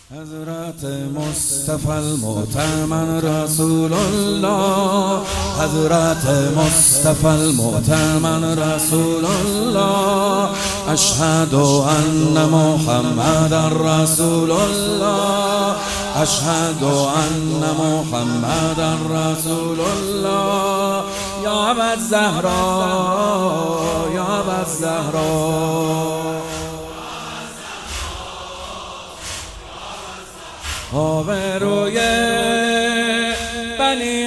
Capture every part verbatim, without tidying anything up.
حضرت مصطفی المؤتمن رسول الله، حضرت مصطفی المؤتمن رسول الله، اشهد ان محمد رسول الله، اشهد ان محمد رسول الله. یا ابا الزهراء، یا ابا الزهراء، آبروی بنی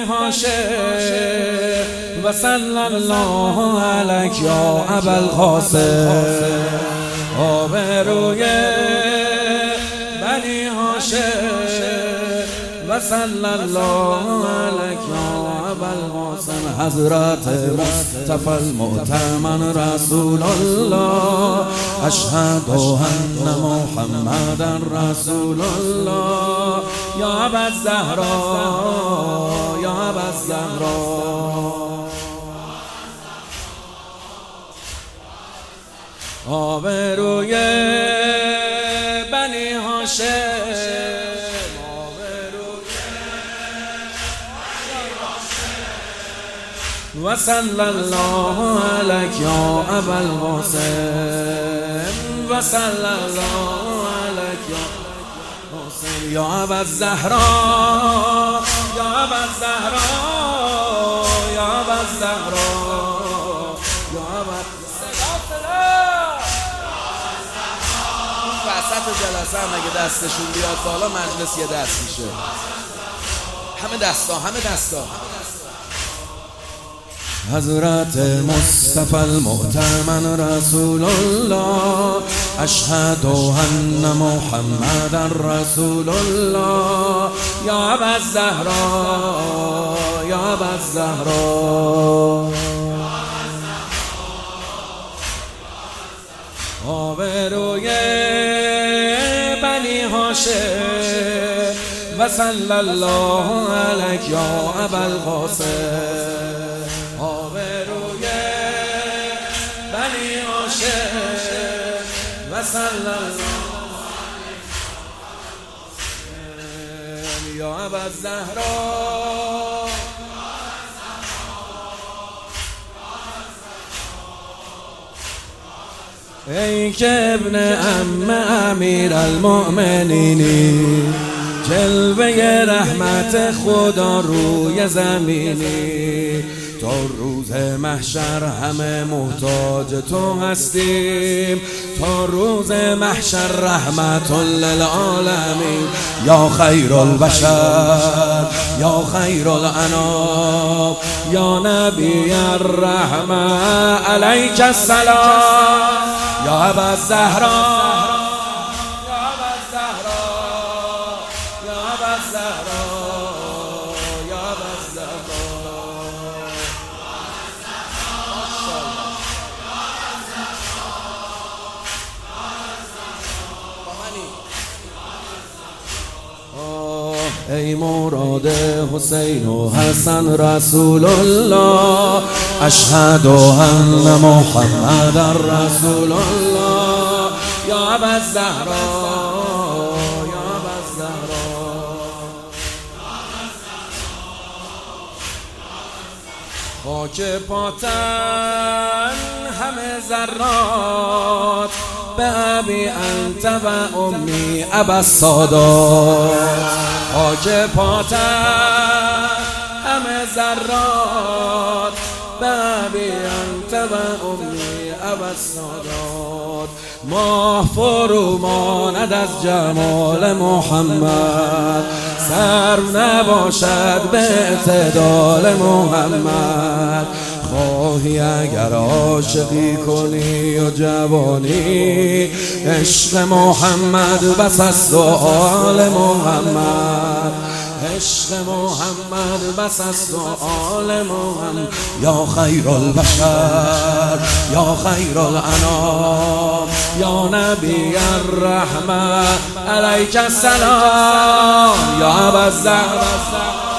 هاشم و صلی الله علیک یا ابا القاسم. آبروی بنی هاشم و صلی الله علیک یا ابا القاسم. حضرت مصطفی المؤتمن رسول الله، اشهد ان محمد رسول الله. یا ابا الزهراء، یا ابا الزهراء، آبروی بنی هاشم و صلی الله علیک یا ابا القاسم، و صلی الله علیک یا القاسم. یا ابا الزهراء، یا ابا الزهراء، یا ابا الزهراء، یا ابا الزهراء. وسط جلسه هم اگه دستشون بیاد بالا مجلس یه دست میشه. همه دستا، همه دستا. حضرت مصطفی المؤتمن رسول الله، اشهد ان محمد رسول الله. یا ابا الزهراء، یا ابا الزهراء، آبروی بنی هاشم و صلی الله علیک یا ابا القاسم. آبروی بنی هاشم و صلی الله علیک یا ابا الزهراء. ای که ابن عم امیر المؤمنینی، جلوه رحمت خدا روی زمینی. تا روز محشر همه محتاج تو هستیم، تا روز محشر رحمت للعالمین. یا خیر البشر، یا خیر الانام، یا نبی الرحمه علیک السلام. یا ابا الزهراء، یا ابا الزهراء، یا ابا الزهراء، یا ابا الزهراء. ای مراد حسین و حسن رسول الله، اشهد ان محمد رسول الله. یا ابا الزهراء، یا ابا الزهراء، خاک پاتن همه ذرات به ابی انت و امی ابا السادات. خاک پاتن همه ذرات به ابی انت و امی ابا السادات. ماه فرو ماند از جمال محمد، سر نباشد به اعتدال محمد. خواهی اگر عاشقی کنی و جوانی، عشق محمد بس است و آل محمد. عشق محمد بس است و آل محمد. یا خیر البشر، یا خیر الانام، یا نبی الرحمه علیک السلام. یا ابا الزهراء.